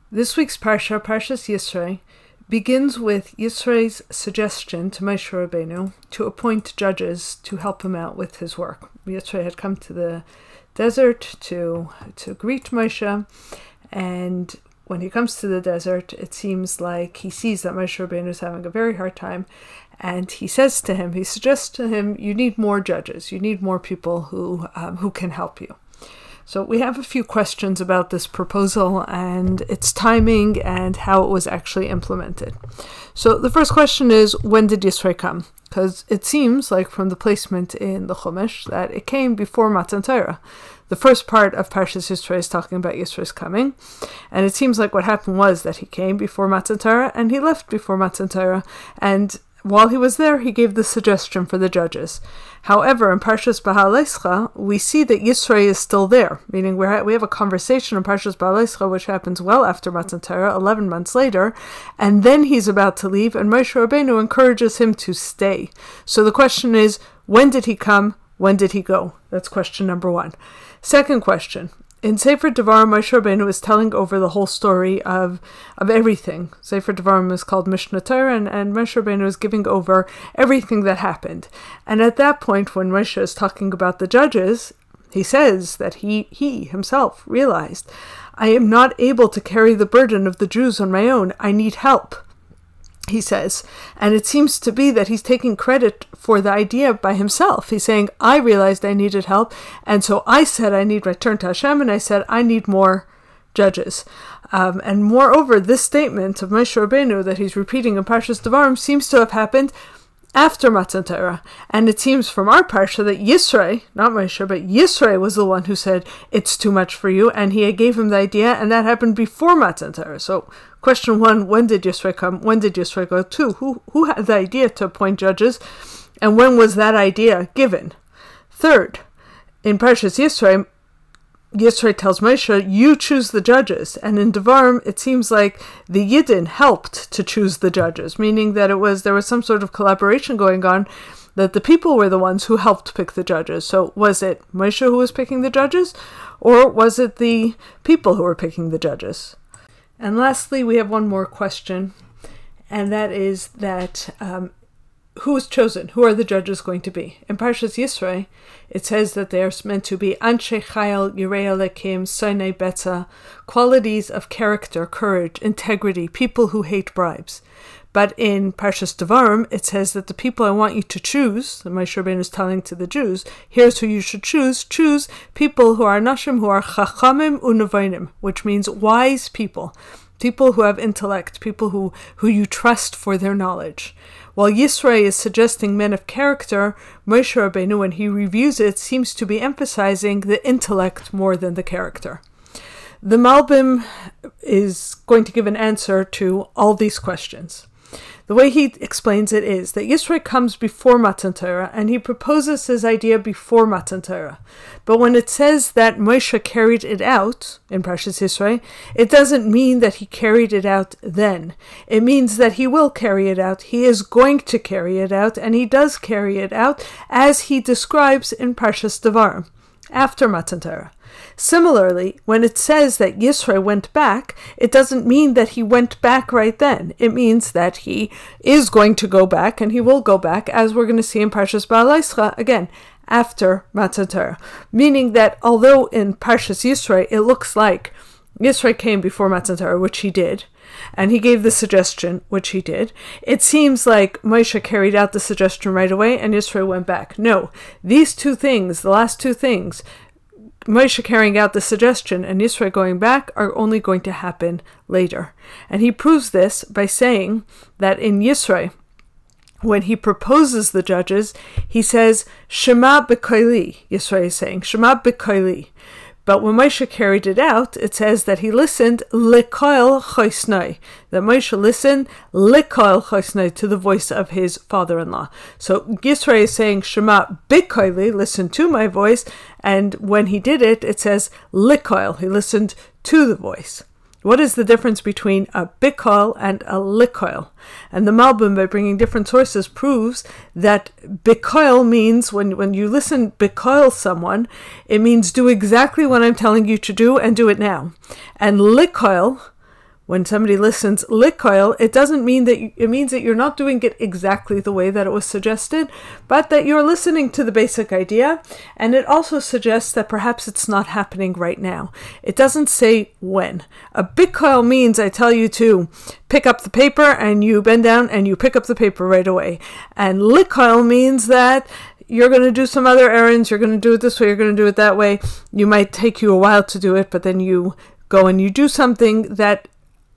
This week's Parsha, Parshas Yisro, begins with Yisro's suggestion to Moshe Rabbeinu to appoint judges to help him out with his work. Yisro had come to the desert to greet Moshe, and when he comes to the desert, it seems like he sees that Moshe Rabbeinu is having a very hard time, and he suggests to him, you need more judges, you need more people who can help you. So we have a few questions about this proposal and its timing and how it was actually implemented. So the first question is, when did Yisro come? Because it seems like from the placement in the Chumash that it came before Matan Torah. The first part of Parshas Yisro is talking about Yisro's coming, and it seems like what happened was that he came before Matan Torah and he left before Matan Torah, and while he was there, he gave the suggestion for the judges. However, in Parshas Beha'aloscha, we see that Yisro is still there, meaning we have a conversation in Parshas Beha'aloscha, which happens well after Matan Torah, 11 months later, and then he's about to leave, and Moshe Rabbeinu encourages him to stay. So the question is, when did he come? When did he go? That's question number one. Second question. In Sefer Devarim, Moshe Rabbeinu is telling over the whole story of everything. Sefer Devarim is called Mishnah Torah, and Moshe Rabbeinu is giving over everything that happened. And at that point, when Moshe is talking about the judges, he says that he himself realized, I am not able to carry the burden of the Jews on my own. I need help, he says. And it seems to be that he's taking credit for the idea by himself. He's saying, I realized I needed help, and so I said I need to return to Hashem, and I said I need more judges. And moreover, this statement of Moshe Rabbeinu that he's repeating in Parshas Devarim seems to have happened after Matan Torah. And it seems from our Parsha that Yisro, not Moshe, but Yisro was the one who said, it's too much for you, and he gave him the idea, and that happened before Matan Torah. So question one, when did Yisro come? When did Yisro go? Two, who had the idea to appoint judges? And when was that idea given? Third, in Parshas Yisro, Yisro tells Moshe, you choose the judges. And in Devarim, it seems like the Yidden helped to choose the judges, meaning that there was some sort of collaboration going on, that the people were the ones who helped pick the judges. So was it Moshe who was picking the judges, or was it the people who were picking the judges? And lastly, we have one more question, and that is that who is chosen? Who are the judges going to be? In Parshas Yisro, it says that they are meant to be Anshe Chayil, Yirei Elokim, Sonei Betza, qualities of character, courage, integrity, people who hate bribes. But in Parshas Devarim, it says that the people I want you to choose, that Moshe Rabbeinu is telling to the Jews, here's who you should choose people who are Nashim, who are Chachamim Unevonim, which means wise people who have intellect, people who you trust for their knowledge. While Yisro is suggesting men of character, Moshe Rabbeinu, when he reviews it, seems to be emphasizing the intellect more than the character. The Malbim is going to give an answer to all these questions. The way he explains it is that Yisro comes before Matan Torah, and he proposes his idea before Matan Torah. But when it says that Moshe carried it out in Parshas Yisro, it doesn't mean that he carried it out then. It means that he will carry it out. He is going to carry it out, and he does carry it out as he describes in Parshas Devarim, after Matan Torah. Similarly, when it says that Yisro went back, it doesn't mean that he went back right then. It means that he is going to go back, and he will go back, as we're going to see in Parshas Beha'aloscha, again, after Matan Torah. Meaning that although in Parshas Yisro it looks like Yisro came before Matan Torah, which he did, and he gave the suggestion, which he did, it seems like Moshe carried out the suggestion right away, and Yisro went back. No, these two things, the last two things, Moshe carrying out the suggestion and Yisro going back, are only going to happen later. And he proves this by saying that in Yisro, when he proposes the judges, he says, Shema b'koili, Yisro is saying, Shema b'koili. But when Moshe carried it out, it says that he listened l'koil chosnoi, that Moshe listened l'koil chosnoi, to the voice of his father-in-law. So Yisro is saying Shema b'koili, listen to my voice, and when he did it, it says l'koil, he listened to the voice. What is the difference between a bikoil and a likoil? And the Malbim, by bringing different sources, proves that bikoil means, when you listen bikoil someone, it means do exactly what I'm telling you to do and do it now. And likoil When somebody listens likoil, it doesn't mean that it means that you're not doing it exactly the way that it was suggested, but that you're listening to the basic idea, and it also suggests that perhaps it's not happening right now. It doesn't say when. A bikoil means I tell you to pick up the paper and you bend down and you pick up the paper right away. And likoil means that you're going to do some other errands, you're going to do it this way, you're going to do it that way. You might take you a while to do it, but then you go and you do something that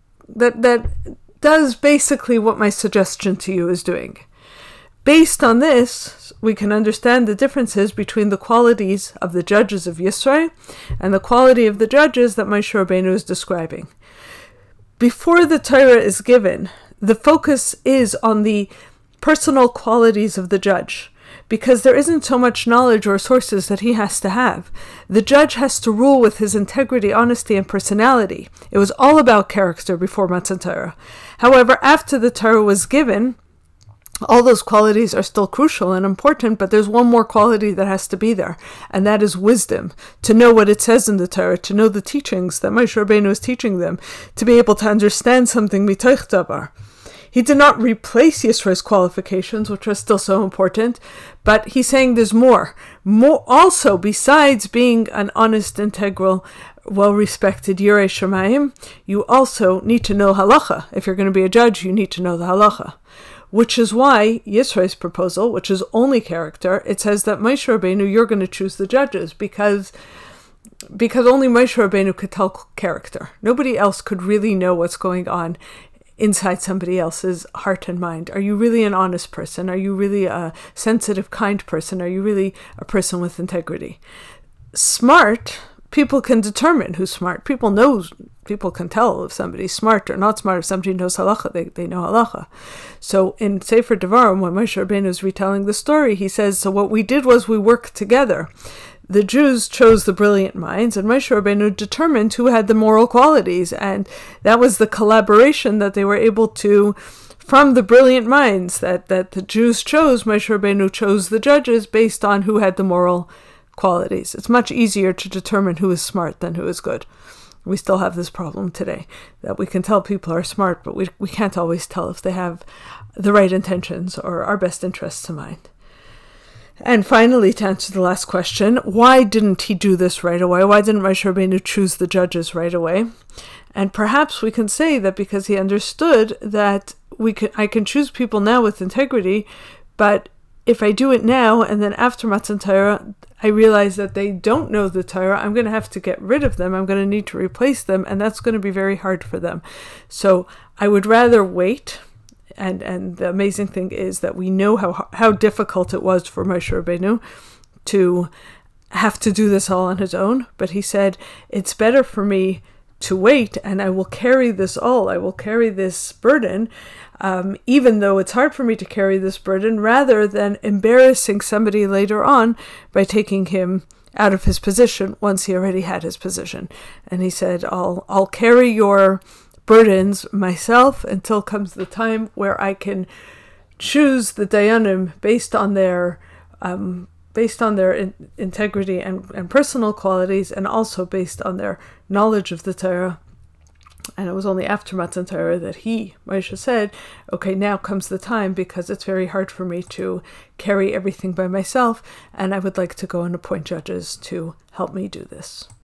does basically what my suggestion to you is doing. Based on this, we can understand the differences between the qualities of the judges of Yisro and the quality of the judges that Moshe Rabbeinu is describing. Before the Torah is given, the focus is on the personal qualities of the judge, because there isn't so much knowledge or sources that he has to have. The judge has to rule with his integrity, honesty, and personality. It was all about character before Matan Torah. However, after the Torah was given, all those qualities are still crucial and important, but there's one more quality that has to be there, and that is wisdom. To know what it says in the Torah, to know the teachings that Moshe Rabbeinu is teaching them, to be able to understand something mitoch davar. He did not replace Yisro's qualifications, which are still so important, but he's saying there's more. Also, besides being an honest, integral, well-respected Yirei Shamayim, you also need to know halacha. If you're going to be a judge, you need to know the halacha. Which is why Yisro's proposal, which is only character, it says that Moshe Rabbeinu, you're going to choose the judges, because only Moshe Rabbeinu could tell character. Nobody else could really know what's going on inside somebody else's heart and mind. Are you really an honest person? Are you really a sensitive, kind person? Are you really a person with integrity? Smart, people can determine who's smart. People can tell if somebody's smart or not smart. If somebody knows halacha, they know halacha. So in Sefer Devarim, when Moshe Rabbeinu is retelling the story, he says, so what we did was we worked together. The Jews chose the brilliant minds, and Moshe Rabbeinu determined who had the moral qualities, and that was the collaboration that they were able to, from the brilliant minds that the Jews chose. Moshe Rabbeinu chose the judges based on who had the moral qualities. It's much easier to determine who is smart than who is good. We still have this problem today, that we can tell people are smart, but we can't always tell if they have the right intentions or our best interests in mind. And finally, to answer the last question, why didn't he do this right away? Why didn't Moshe Rabbeinu choose the judges right away? And perhaps we can say that because he understood that I can choose people now with integrity, but if I do it now and then after Matan Torah, I realize that they don't know the Torah, I'm going to have to get rid of them, I'm going to need to replace them, and that's going to be very hard for them. So I would rather wait. And the amazing thing is that we know how difficult it was for Moshe Rabbeinu to have to do this all on his own. But he said, it's better for me to wait, and I will carry this all. I will carry this burden, even though it's hard for me to carry this burden, rather than embarrassing somebody later on by taking him out of his position once he already had his position. And he said, I'll carry your burdens myself until comes the time where I can choose the Dayanim based on their integrity and personal qualities, and also based on their knowledge of the Torah. And it was only after Matan Torah that Moshe said, okay, now comes the time, because it's very hard for me to carry everything by myself, and I would like to go and appoint judges to help me do this.